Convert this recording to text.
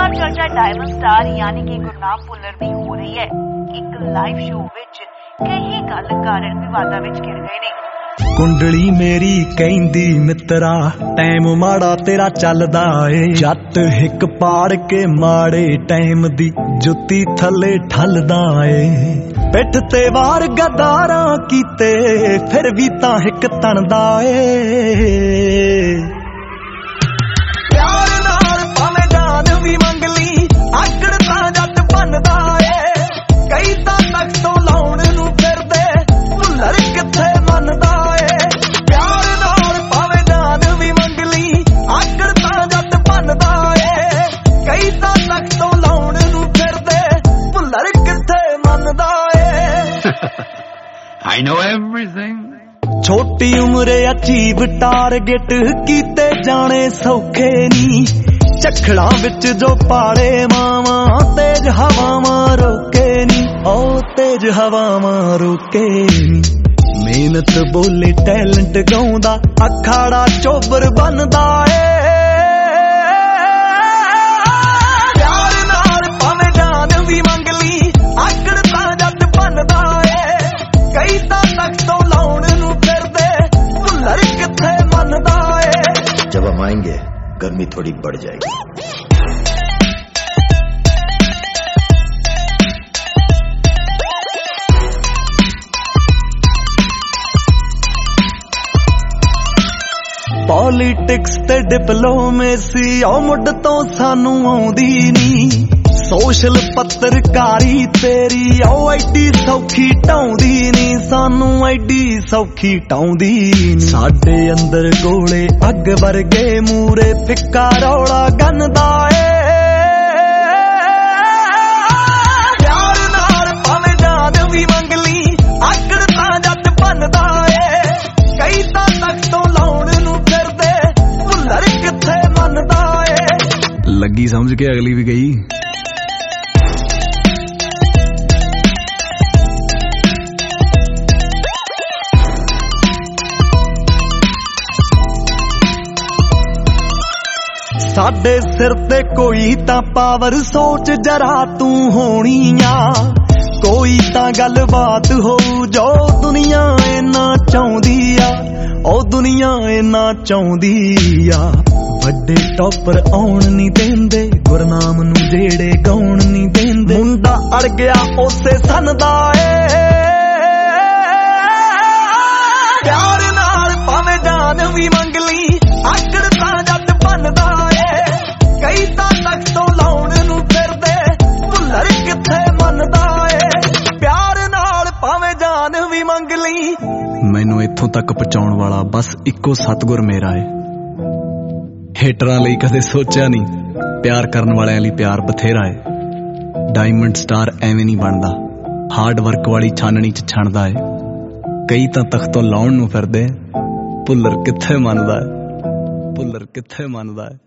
ਨਾਲ ਚਰਚਾ diamond star ਯਾਨੀ ਕਿ ਗੁਰਨਾਮ ਭੁੱਲਰ ਦੀ ਹੋ ਰਹੀ ਹੈ। ਇੱਕ ਲਾਈਵ ਸ਼ੋਅ ਵਿੱਚ ਕਈ ਗੱਲ ਕਾਰਨ ਵਿਵਾਦਾਂ ਵਿੱਚ ਘਿਰ ਗਏ ਨੇ। ਕੁੰਡਲੀ ਮੇਰੀ ਕਹਿੰਦੀ ਮਿੱਤਰਾ ਟਾਈਮ ਮਾੜਾ ਤੇਰਾ ਚੱਲਦਾ ਏ, ਜੱਟ ਹਿੱਕ ਪਾੜ ਕੇ ਮਾੜੇ ਟਾਈਮ ਦੀ ਜੁੱਤੀ ਥੱਲੇ ਠੱਲਦਾ ਏ। ਪਿੱਠ ਤੇ ਵਾਰ ਗਦਾਰਾਂ ਕੀਤੇ ਫਿਰ ਵੀ ਤਾਂ ਹਿੱਕ ਤਣਦਾ ਏ। ਪਿਆਰ ਨਾਲ ਭਾਵੇਂ ਜਾਨ ਵੀ ਮੰਗ ਲਈ ਆਕੜ ਤਾਂ ਜੱਟ ਬਣਦਾ ਏ। ਕਈ ਤਾਂ ਤੱਕ ਤੋਂ ਲਾਉਣ ਨੂੰ ਫਿਰਦੇ ਭੁੱਲਰ ਕਿੱਥੇ ਮੰਨਦਾ ਏ। ਪਿਆਰ ਨਾਲ ਭਾਵੇਂ ਜਾਨ ਵੀ ਮੰਗ ਲਈ ਆਕੜ ਤਾਂ ਜੱਟ ਬਣਦਾ ਏ। ਕਈ ਤਾਂ ਤੱਕ ਤੋਂ ਲਾਉਣ ਨੂੰ ਫਿਰਦੇ ਭੁੱਲਰ ਕਿੱਥੇ ਮੰਨਦਾ ਏ। I know everything। ਛੋਟੀ ਉਮਰੇ ਅਚੀਵ ਟਾਰਗੇਟ ਕੀਤੇ ਜਾਣੇ ਸੌਖੇ ਨੀ, ਝੱਖੜਾਂ ਵਿੱਚ ਜੋ ਪਾਲੇ ਮਾਵਾਂ ਤੇਜ ਹਵਾਵਾਂ ਰੋਕੇ ਨੀ, ਉਹ ਤੇਜ ਹਵਾਵਾਂ ਰੋਕੇ ਨੀ। ਮਿਹਨਤ ਬੋਲੇ ਟੈਲੈਂਟ ਗਾਉਂਦਾ ਅਖਾੜਾ ਚੋਬਰ ਬਣਦਾ ਏ। ਪਿਆਰ ਨਾਲ ਭਾਵੇਂ ਜਾਨ ਵੀ ਮੰਗ ਲਈ ਆਕੜ ਤਾਂ ਜੱਟ ਬਣਦਾ ਏ। ਕਈ ਤਾਂ ਤੱਕ ਤੋਂ ਲਾਉਣ ਨੂੰ ਫਿਰਦੇ ਭੁੱਲਰ ਕਿੱਥੇ ਮੰਨਦਾ ਏ। जब हम आएंगे गर्मी थोड़ी बढ़ जाएगी। ਪੋਲੀਟਿਕਸ ਤੇ ਡਿਪਲੋਮੇਸੀ ਉਹ ਮੁੱਢ ਤੋਂ ਸਾਨੂੰ ਆਉਂਦੀ ਨੀ, ਸੋਸ਼ਲ ਪੱਤਰਕਾਰੀ ਤੇਰੀ ਉਹ ਐਡੀ ਸੌਖੀ ਢਾਉਂਦੀ ਨੀ, ਸਾਨੂੰ ਐਡੀ ਸੌਖੀ ਢਾਉਂਦੀ ਨੀ। ਸਾਡੇ ਅੰਦਰ ਗੋਲੇ ਅੱਗ ਵਰਗੇ ਮੂਰੇ ਫਿੱਕਾ ਰੌਲਾ ਗੰਨਦਾ ਏ। ਪਿਆਰ ਨਾਲ ਭਾਵੇਂ ਜਾਨ ਵੀ ਮੰਗ ਲਈ ਆਕੜ ਤਾਂ ਜੱਟ ਬਣਦਾ ਏ। ਕਈ ਤਾਂ ਤੱਕ ਤੋਂ ਲਾਉਣ ਨੂੰ ਫਿਰਦੇ ਭੁੱਲਰ ਕਿੱਥੇ ਮੰਨਦਾ ਏ। ਲੱਗੀ ਸਮਝ ਕੇ ਅਗਲੀ ਵੀ ਗਈ। ਸਾਡੇ ਸਿਰ ਤੇ ਕੋਈ ਤਾਂ ਪਾਵਰ ਸੋਚ ਜਰਾ ਤੂੰ ਹੋਣੀ ਆ, ਕੋਈ ਤਾਂ ਗੱਲਬਾਤ ਹੋਊ ਜੋ ਦੁਨੀਆ ਇੰਨਾ ਚਾਹੁੰਦੀ ਆ, ਉਹ ਦੁਨੀਆ ਇੰਨਾ ਚਾਹੁੰਦੀ ਆ। ਵੱਡੇ ਟੌਪਰ ਆਉਣ ਨਹੀਂ ਦਿੰਦੇ ਗੁਰਨਾਮ ਨੂੰ ਜਿਹੜੇ ਗਾਉਣ ਨਹੀਂ ਦਿੰਦੇ, ਮੁੰਡਾ ਅੜ ਗਿਆ ਉਸੇ ਸੰਨ ਦਾ ਏ। ਪਿਆਰ ਨਾਲ ਭਾਵੇਂ ਜਾਨ ਵੀ ਮੰਗ ਲਈ ਆਕੜ ਤਾਂ ਜੱਟ ਬਣਦਾ ਏ। ਕਈ ਤਾਂ ਤੱਕ ਤੋਂ ਲਾਉਣ ਨੂੰ ਫਿਰਦੇ ਭੁੱਲਰ ਕਿੱਥੇ ਮੰਨਦਾ ਏ। ਪਿਆਰ ਨਾਲ ਭਾਵੇਂ ਜਾਨ ਵੀ ਮੰਗ ਲਈ। ਮੈਨੂੰ ਇੱਥੋਂ ਤੱਕ ਪਹੁੰਚਾਉਣ ਵਾਲਾ ਬਸ ਇੱਕੋ ਸਤਿਗੁਰ ਮੇਰਾ ਏ। ਹੇਟਰਾਂ ਲਈ ਕਦੇ ਸੋਚਿਆ ਨਹੀਂ, ਪਿਆਰ ਕਰਨ ਵਾਲਿਆਂ ਲਈ ਪਿਆਰ ਬਥੇਰਾ ਏ। ਡਾਇਮੰਡ ਸਟਾਰ ਐਵੇਂ ਨਹੀਂ ਬਣਦਾ, ਹਾਰਡ ਵਰਕ ਵਾਲੀ ਛਾਨਣੀ 'ਚ ਛਣਦਾ ਏ। ਕਈ ਤਾਂ ਤਖਤੋਂ ਲਾਉਣ ਨੂੰ ਫਿਰਦੇ ਭੁੱਲਰ ਕਿੱਥੇ ਮੰਨਦਾ ਏ, ਭੁੱਲਰ ਕਿੱਥੇ ਮੰਨਦਾ ਏ।